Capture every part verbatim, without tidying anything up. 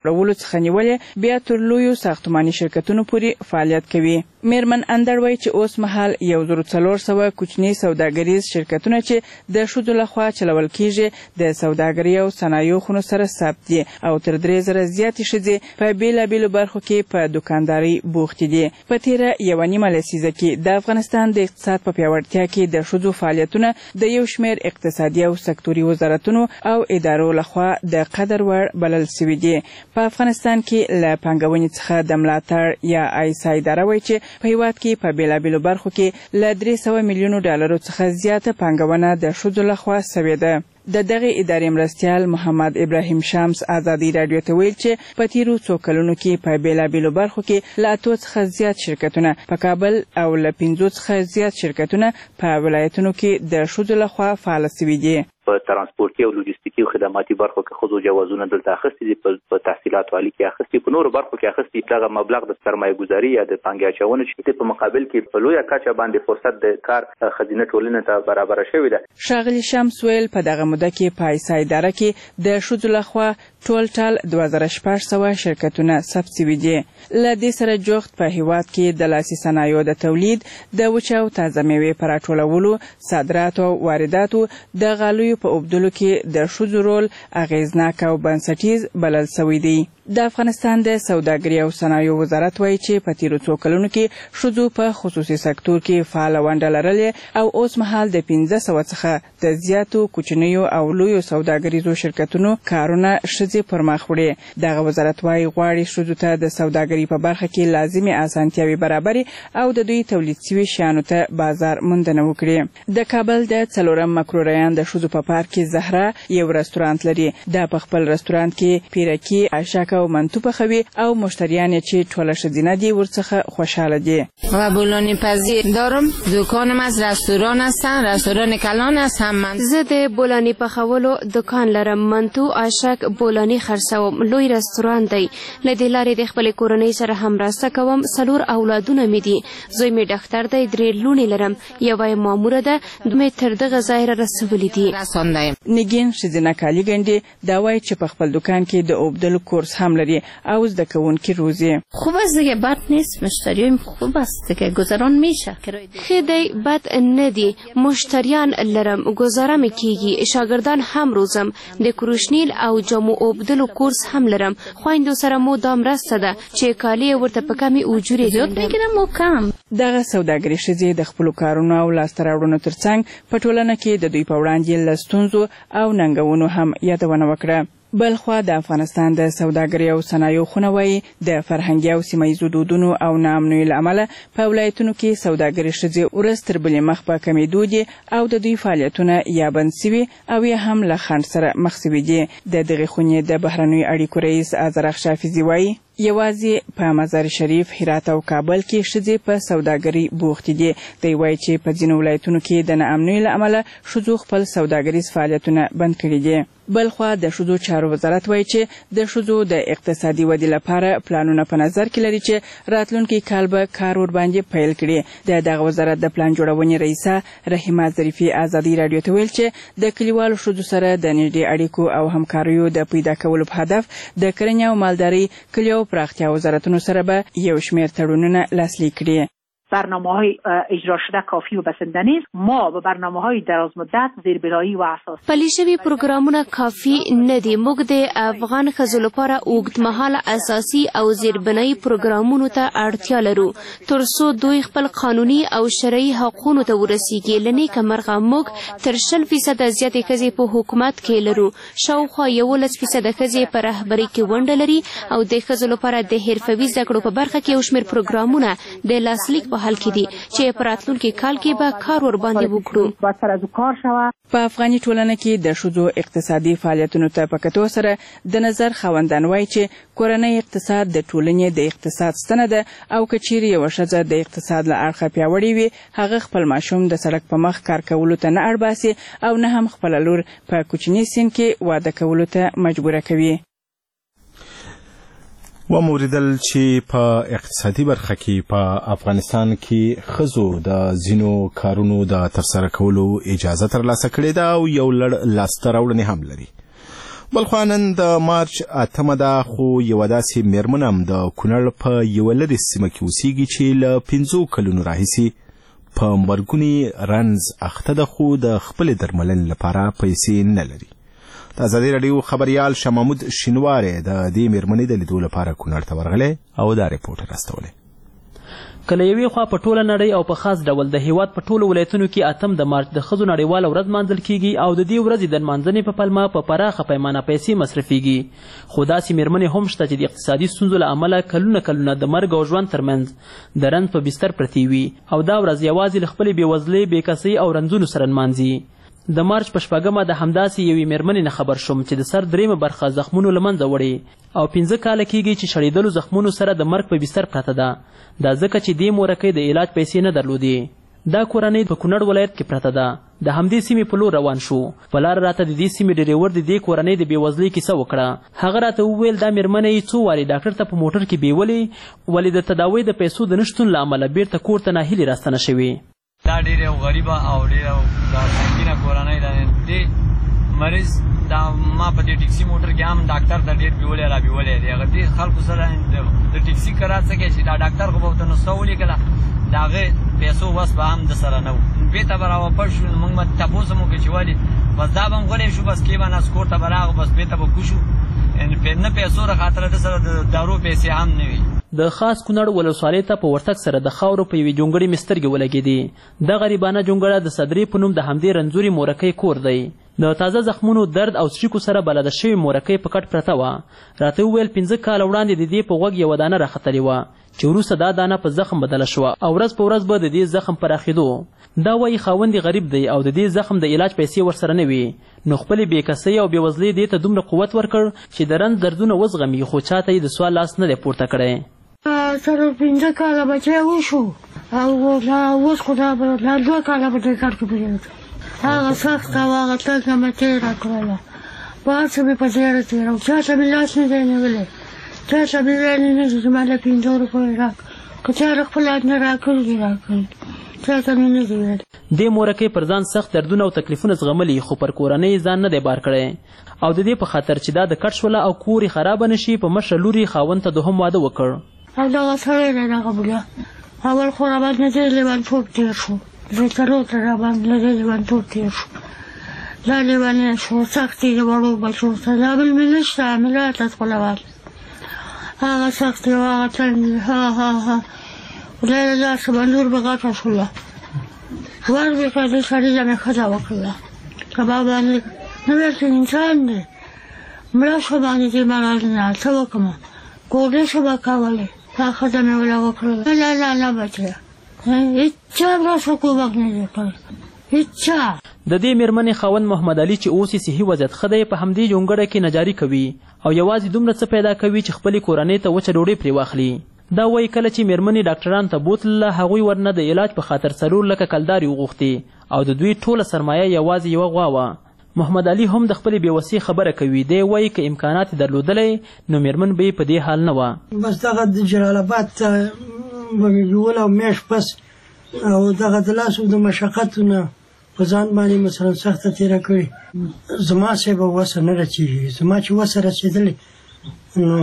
راولو څخه نیولې بیا تر لویو ساختماني شرکتونو پورې فعالیت کوي. میرمن اندړ وایي چې اوس مهال یو زر څلور سوه کوچني سوداګریز شرکتونه چې د ښځو لخوا چلول کیږي د سوداګرۍ او صنایعو خونو سره ثبت دي او تر درې زره زیاتې ښځې په بیلابیلو برخو کې په دوکاندارۍ بوختې دي. په تیره یوه نیمه لسیزه کې د افغانستان د اقتصاد په پیاوړتیا کې د ښځو فعالیتونه د یو شمېر اقتصادي او سکتوري وزارتونو او ادارو لخوا د قدر وړ بلل سوي دي. په افغانستان کې له پانګونې څخه د ملاتړ یا ایسا اداره وایي چې په هیواد کې په بیلابیلو برخو کې له درې سوه میلیونو ډالرو څخه زیاته پانګونه د ښځو لخوا سوې ده. د دغه ادارې مرستیال محمد ابراهیم شمس ازادي راډیو ته ویل چې په تیرو څو کلونو کې په بیلابیلو برخو کې له اتو څخه زیات شرکتونه په کابل او له پنځو څخه زیات شرکتونه په ولایتونو کې د ښځو لخوا فعاله سوي دي. په ترانسپورتي او لوجستیکي او خدماتي برخو کې ښځو جوازونه دلته اخیستي دي، په تحصیلاتو عالي کې اخیستي، په نورو برخو کې اخیستي. دغه مبلغ د سرمایه ګذاري یا د پانګې اچونې چې په مقابل کې په لویه کچه باندې فرصت د کار ښځینه ټولنې ته برابره شوې ده. ښاغلي شمس ویل په دغه موده کې په ایسا اداره کې د ښځو لخوا ټول ټال دوه زره شپږ سوه شرکتونه ثبت سوي دي. له دې سره جوخت په هیواد کې د لاسي صنایعو د تولید، د وچه او تازه میوې په راټولولو، صادراتو او وارداتو، د غالیو په اوبدلو کې د ښځو رول اغیزناک او بنسټیز بلل سوی دی. د افغانستان د سوداګرۍ او صنایعو وزارت وایي چې په تیرو څو کلونو کې ښځو په خصوصي سکتور کې فعاله ونډه لرلې او اوس مهال د پنځه سوه څخه د زیاتو کوچنیو او لویو سوداګریزو شرکتونو کارونه ښځې پر مخ وړي. دغه وزارت وایي غواړي ښځو ته د سوداګرۍ په برخه کې لازمي اسانتیاوې برابرې او د دوی تولید سوي شیانو ته بازار موندنه وکړي. د کابل د څلورم مکرو ریان د ښځو په پارک کې زهره یو رستورانت لري. دا په خپل رستورانت کې پیرکي، عشاک او منتو پخوي او مشتریان چې ټوله ښځینه دي ورڅخه خوشحاله دي. قبولانی پذیر دارم، دکانم از رستوران هستن، رستوران کلان است. هم من زه د بولانی پخولو دکان لرم، منتو، عشاک، بولانی خرڅوم. لوی رستوران دی. له دې لارې د خپل کورنۍ سره هم مرسته کوم. څلور اولادونه مې دي. زوی مې ډاکټر دی، درې لوڼې لرم، یوه یې ماموره ده، دوه مې تر دغه ځایه رسولي دي. نگین ښځینه کالي ګنډي دا وایي چې په خپل دکان کې د اوبدلو کورس هم لري او زده کوونکي روزي. خوب است دیگه، بد نیست، مشتریان خوب است دیگه، گذران میشه. ښه دی، بد نه دی، مشتریان لرم، گذاره می کیږي. شاګردان هم روزم. د کروشنیل او جامو اوبدلو کورس هم لرم. خویندو سره مو دا مرسته ده چې کالي ورته په کمې اجورې ګنډم. مو کم دغه سوداګري ښځې د خپلو کارونو او لاسته راوړنو ترڅنګ په ټولنه کې د دوی په وړاندې له ستونزو او ننګونو هم یادونه وکړه. بلخوا د افغانستان د سوداګرۍ او صنایعو خونه وایي د فرهنګي او سیمه ییزو دودونو او ناامنیو له امله په ولایتونو کې سوداګري ښځې ورځ تر بلې مخ په کمېدو دي او د دوی فعالیتونه یا بند سوي او یا هم له خنډ سره مخ سوي دي. د دغې خونې د بهرنیو اړیکو رئیس ازرق شافیزي وایي یوازې په مزار شریف، هرات او کابل کې ښځې په سوداګرۍ بوختې دي. دوی وایي چې په ځینو ولایتونو کې د ناامنیو له امله ښځو خپل سوداګریز فعالیتونه بند کړي دي. بلخوا د ښځو چارو وزارت وایي چې د ښځو د اقتصادي ودې لپاره پلانونه په نظر کې لري چې راتلونکي کال به کار ورباندې پیل کړي. د دغه وزارت د پلان جوړونې رئیسه رحیمه ظریفي ازادي راډیو ته ویل چې د کلیوالو ښځو سره د نږدې اړیکو او همکاریو د پیدا کولو په هدف د کرنې او مالدارۍ، کلیو پراختیا وزارتونو سره به یو شمېر تړونونه لاسلیک کړي. برنامه‌های اجرا شده کافی و بسنده نیست. ما به برنامه‌های دراز مدت زیربنایی و اساس پلي شوي پروګرامونه کافي نه دي. موږ د افغان ښځو لپاره اوږدمهاله اساسي او زیربنایی پروګرامونو ته اړتیا لرو تر څو دوی خپل قانوني او شرعي حقونو ته ورسیږي. له نیکه مرغه موږ تر شل فیصده زیاتې ښځې په حکومت کې لرو. شاوخوا یولس فیصده ښځې په رهبرۍ کې ونډه لري او د ښځو لپاره د حرفوي زده کړو په برخه کې یو شمېر پروګرامونه د لاسلیک په حال کې دي چې په راتلونکي کال کې به کار ورباندې وکړو. په افغاني ټولنه کې د ښځو اقتصادي فعالیتونو ته په کتو سره د نظر خاوندان وایي چې کورنۍ اقتصاد د ټولنې د اقتصاد ستنه ده او که چیرې یوه ښځه د اقتصاد له اړخه پیاوړې وي هغه خپل ماشوم د سړک په مخ کار کولو ته نه اړباسي او نه هم خپله لور په کوچني سن کې واده کولو ته مجبوره کوي. و موریدل چې په اقتصادي برخه کې په افغانستان کې ښځو د ځینو کارونو د ترسره کولو اجازه ترلاسه کړې ده او یو لړ لاسته راوړنې هم لري. بلخوا نن د مارچ اتمه ده خو یوه داسې میرمن هم د کونړ په یوه لرې سیمه کې اوسیږي چې له پنځو کلونو راهیسې په مرګوني رنځ اخته ده خو د خپلې درملنې لپاره پیسې نه لري. د ازادي راډیو خبریال شاه محمود شینواری د دې میرمنې د لیدو لپاره کونړ ته ورغلی او دا ریپورټ راستولی. کله یوې خوا په ټوله نړۍ او په خاص ډول د هیواد په ټولو ولایتونو کې اتم د مارچ د ښځو نړیواله ورځ مانځل کیږي او د دې ورځې د نمانځنې په پلمه په پراخه پیمانه پیسې مصرفیږي. خو داسې میرمنې هم شته چې د اقتصادي ستونزو له امله کلونه کلونه د مرګ او ژوند ترمنځ د رنځ په بستر پرتې وي او دا ورځ یوازې له خپلې بېوزلۍ بېکسۍ او رنځونو سره نمانځي. د مارچ په شپږمه د همداسې یوې میرمنې نه خبر شوم چې د سر دریمه برخه زخمونو له منځه وړې او پنځه کاله کیږي چې شړېدلو زخمونو سره د مرګ په بستر پرته ده. دا ځکه چې دې مورکۍ د علاج پیسې نه درلودې. دا کورنۍ په کونړ ولایت کې پرته ده. د همدې سیمې په لور روان شو. په لاره راته د دې سیمې ډریور د دې کورنۍ د بېوزلۍ کیسه وکړه. هغه راته وویل دا میرمنه یې څو وارې ډاکټر ته په موټر کې بیولې ولې د تداوۍ د پیسو د نشتون له امله بیرته کور ته ناهیلې راستنه شوې. دا ډېره غریبه او ډېره سنګینه کورنۍ ده. دې مریض دا ما په دې ټیکسي موټر کې هم ډاکټر ته ډېر بیولی را بیولی دی. هغه دې خلکو سره د ټیکسي کرار څه کوي چې دا ډاکټر خو به ورته نسخه ولیکله د هغې پیسو وس به هم د سره نه و. بېرته به راواپس شو. موږ به تپوس هم وکړو چې ولې بس دا به هم غلی شو. بس کې به نس کور ته به راغو بس بېرته به کوشو نه پیسو را خاطره د سره د دارو پیسې هم نه وي. د خاص کونړ ولسوالۍ ته په ورتګ سره د خاورو په یوې جونګړې مې سترګې ولګېدې. دا غریبانه جونګړه د صدرې په نوم د همدې رنځورې مورکۍ کور دی. د تازه زخمونو درد او څړیکو سره بلده شوې مورکۍ په کټ پرته وه. راته وویل پنځه کاله وړاندې د دې په غوږ یوه دانه راختلې وه چې وروسته دا دانه په زخم بدله شوه او ورځ په ورځ به د دې زخم پراخېدو. دا وایي خاوند غریب دی او د دې زخم د علاج پیسې ورسره نه وي نو خپلې بېکسۍ او بېوزلۍ دې ته دومره قوت ورکړ چې د رنځ دردونه وزغمي خو چا ته یې د سوال لاس نه دی پورته کړی. سره پنځه کاله بچی وشو او اوس خو دا لا دوه کاله په دې کار کې پرېږدو. هغه سخته او هغه تنګه مې تېره کړله. په هر څه مې په زیره تېره چا ته مې لاس نه دی نیولی. چا ته مې ویلې نه چې زما له پنځه روپۍ راکړه. که چا خپل نه راکړي دي راکړي. چا ته مې نه دي ویلي. دې مورکۍ پر ځان سخت دردونه او تکلیفونه زغملي خو پر کورنۍ ځان نه دی بار کړی او د دې په خاطر چې دا د کټ شوله او کور یې خرابه نه شي په مشره لور یې خاوند ته دوهم واده وکړ. او دغه سړی دی دغه بوډا اول خو راباندې دې لیونتوب تېر شو. زه څلور ته راباندې له دې لیونتوب تېر شو. دا لیونی شو سختې د وړو بچو سره دا بل مې نشته مې راته خپلوال هغه سختې او هغه تنګې ها ها ها خدای له داسې بندور به غټه شوله. ور بېرته دې سړي له مې ښځه وکړله. کبا باندې نه بېرته انسان دی مړه شو باندې دې مرض نه څه وکړمه ګوډې شو به کولی. دا ښځه مې وله وکړله. نه نه نه بچیه هېچا مرسته کومک نه دی کړی هېچا. د دې میرمنې خاوند محمد علي چې اوس یې صحي وضعیت ښه دی په همدې جونګړه کې نجاري کوي او یوازې دومره څه پیدا کوي چې خپلې کورنۍ ته وچه ډوډۍ پرې واخلي. دا وایي کله چې میرمنې ډاکټرانو ته بوتلله هغوی ورنه د علاج په خاطر څلور لکه کلدارې وغوښتې او د دوی ټوله سرمایه یوازې یوه غوا وه. محمد علي هم د خپلې بېوسۍ خبره کوي. دی وایي که امکانات یې درلودلی نو میرمن به یې په دې حال نه وه. بس دغه د جلال آباد ته به مې بیول او میاشت پس او دغه د لاسو د مشقتونه په ځان باندې مثلا سخته تېره کړې. زما صاحب وسه نه رسېږي. زما چې وسه رسېدلې نو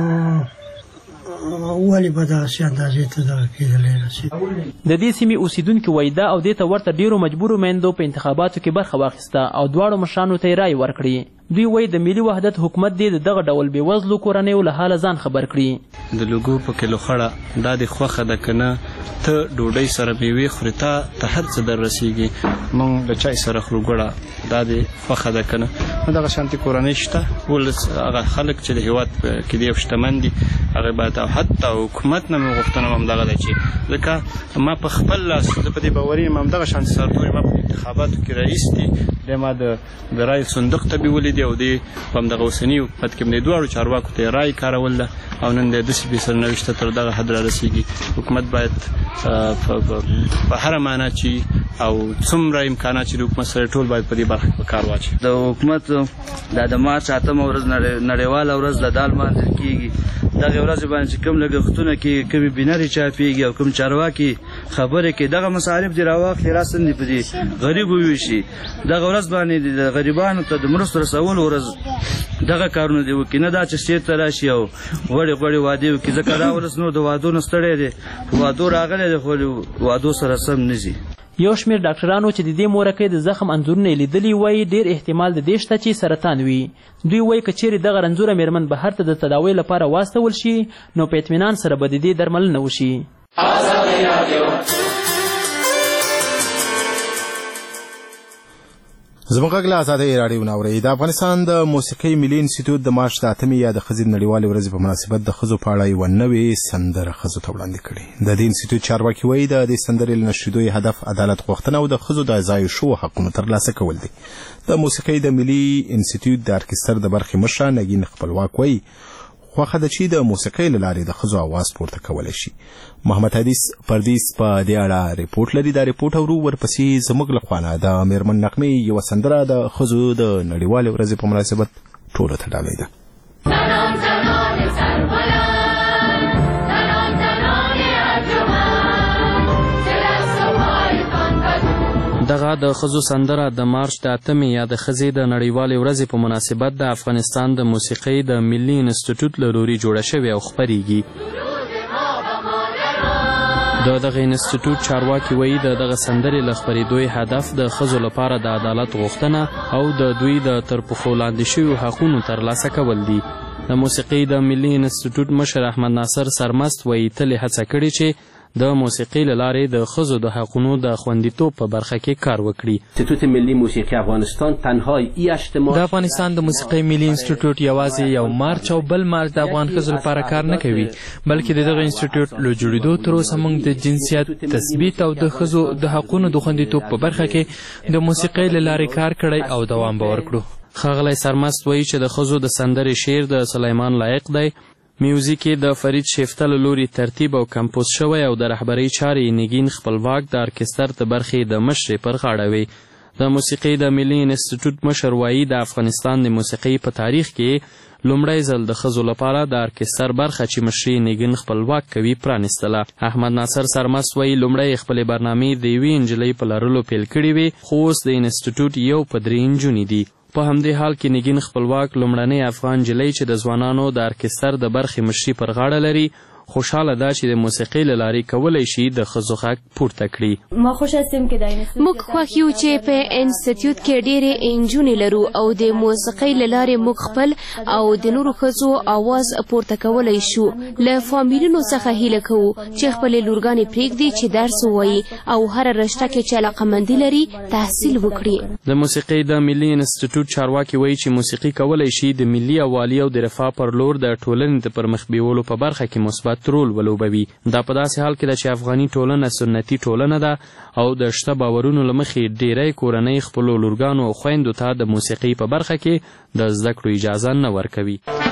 ولې به دغسې اندازې ته دغه کېدلی رسېد. د دې سیمې اوسیدونکي وایي دا او دې ته ورته ډېرو مجبورو میندو په انتخاباتو کې برخه واخیسته او دواړو مشرانو ته یې رایې ورکړي. دوی وایي د ملي وحدت حکومت دې د دغه ډول بېوزلو کورنیو له حاله ځان خبر کړي. د لوګو په کیلو خړه دا دې خوښه ده که نه ته ډوډۍ سره میوې خورې تا ته هر څه در رسېږي موږ له چای سره خورو ګوړه دا دې خوښه ده که نه. نو دغه شانتې کورنۍ شته ولس هغه خلک چې د هېواد کې دي او شتمن دي هغې باید او حتی حکومت نه مې غوښتنه هم همدغه ده چې ځکه ما په خپل لاس زه په دې باوري یم همدغه شانتې سرتوري ما په انتخاباتو کې رئیس دي دی ما د رایې صندوق ته بیولې دي او دې په همدغه اوسني حکومت کې هم د دواړو چارواکو ته یې رایې کارول ده او نن د داسې بې سرنوشته تر دغه حد را رسېږي. حکومت باید په هره معنا چې او څومره امکانات چې د حکومت سره ټول باید په دې برخه کې کار واچوي. د حکومت دا د مارچ اتمه ورځ نړیواله ورځ د دا لمانځل کېږي. دغه ورځ باندې چې کوم لګښتونه کې کومې بینرې چاپېږي او کوم چارواکي خبرې کوي دغه مصارف دې راواخلي راسندې په دې غریبو وویشي. دغه ورځ باندې د غریبانو ته د مرستو رسولو ورځ دغه کارونه دې وکړي، نه دا چې سټېج ته راشي او غوړې غوړې وعدې وکړي، ځکه دا ولس نور د وعدو نه ستړی دی، وعدو راغلی دی خو وعدو سره سم نه ځي. یو شمېر ډاکټرانو چې د دې مورکۍ د زخم انځورونه یې لیدلي وایي ډېر احتمال د دې شته چې سرطان وي. دوی وایي که چیرې دغه رنځوره مېرمن بهر ته د تداوۍ لپاره واستول شي نو په اطمینان سره به د دې درملنه وشي. زموږ غږ له ازادۍ راډیو نه اورئ. د افغانستان د موسیقۍ ملي انسټیټیوټ د مارچ د اتمې یا د ښځې نړیوالې ورځې په مناسبت د ښځو په اړه یوه نوې سندره ښځو ته وړاندې کړې. د دې انسټیټیوټ چارواکي وایي د دې سندرې له نشریدو یې هدف عدالت غوښتنه او د ښځو د ضایع شوو حقونو ترلاسه کول دي. د موسیقۍ د ملي انسټیټیوټ د ارکستر د برخې مشره نګین خپلواک وایي خوښه ده چې د موسیقۍ له لارې د ښځو اواز پورته کولی شي. محمد حدیث پردیس په دې اړه ریپورټ لري. دا ریپورټ اورو، ورپسې زموږ له خوا د میرمن نغمې یوه سندره د ښځو د نړیوالې ورځې په مناسبت ټولو ته ډالۍ ده. دغه د ښځو سندره د مارچ د اتمې یا د ښځې د نړیوالې ورځې په مناسبت د افغانستان د موسیقۍ د ملي انسټیټیوټ له لوري جوړه شوې او خپریږي. د دغه انسټیټیوټ چارواکي وایي د دغه سندرې له خپرېدو هدف د ښځو لپاره د عدالت غوښتنه او د دوی د تر پښو لاندې شویو حقونو ترلاسه کول دي. د موسیقۍ د ملي انسټیټیوټ مشر احمد ناصر سرمست وایي تل یې هڅه کړې چې د موسیقۍ له لارې د ښځو د حقونو د خوندیتوب په برخه کې کار وکړي. انسټیټیوټ ملي موسیقي افغانستان تنها ای اجتماع د افغانستان د موسیقۍ ملي انسټیټیوټ یوازې یو مارچ او بل مارچ د افغان ښځو لپاره کار نه کوي، بلکې د دغه انسټیټیوټ له جوړېدو تر اوسه موږ د جنسیت تثبیت او د ښځو د حقونو د خوندیتوب په برخه کې د موسیقۍ له لارې کار کړی او دوام به ورکړو. ښاغلی سرمست وایي چې د ښځو د سندرې شعر د سلیمان لایق دی. میوزیک د فرید شیفته له لوري ترتیب او کمپوز شوی او د رهبرۍ چارې نګین خپلواک د ارکستر د برخې د مشرې پر غاړه وي. د موسیقۍ د ملي انسټیټیوټ مشر وایي د افغانستان د موسیقۍ په تاریخ کې لومړی ځل د ښځو لپاره د ارکستر برخه چې مشري نګین خپلواک کوي پرانیستله. احمد ناصر سرمست وایي لومړی خپلې برنامې د یوې نجلۍ په لرلو پیل کړې وې، خو اوس د انسټیټیوټ یو په درې نجونې دي. په همدې حال کې نګین خپلواک لومړنۍ افغان نجلۍ چې د ځوانانو د ارکستر د برخې مشري پر غاړه لري، خوشحاله ده چې د موسیقۍ له لارې کولی شي د ښځو غږ پورته کړي. موږ خوښ یو چې په انسټیټیوټ کې ډېرې نجونې لرو او د موسیقۍ له لارې موږ خپل او د نورو ښځو اواز پورته کولی شو. له فامیلونو څخه هیله کوو چې خپلې لورګانې پرېږدي چې درس ووایي او هره رشته کې چې علاقهمندي لري تحصیل وکړي. د موسیقۍ د ملي انسټیټیوټ چارواکي وایي چې موسیقي کولی شي د ملي یووالي او د رفاه پر لور د ټولنې د پرمخ بیولو په برخه کې مثبت رول ولوبوي. دا په داسې حال کې ده چې افغاني ټولنه سنتي ټولنه ده او د شته باورونو له مخې ډیری کورنۍ خپلو لورګانو او خویندو ته د موسیقۍ په برخه کې د زده کړو اجازه نه ورکوي.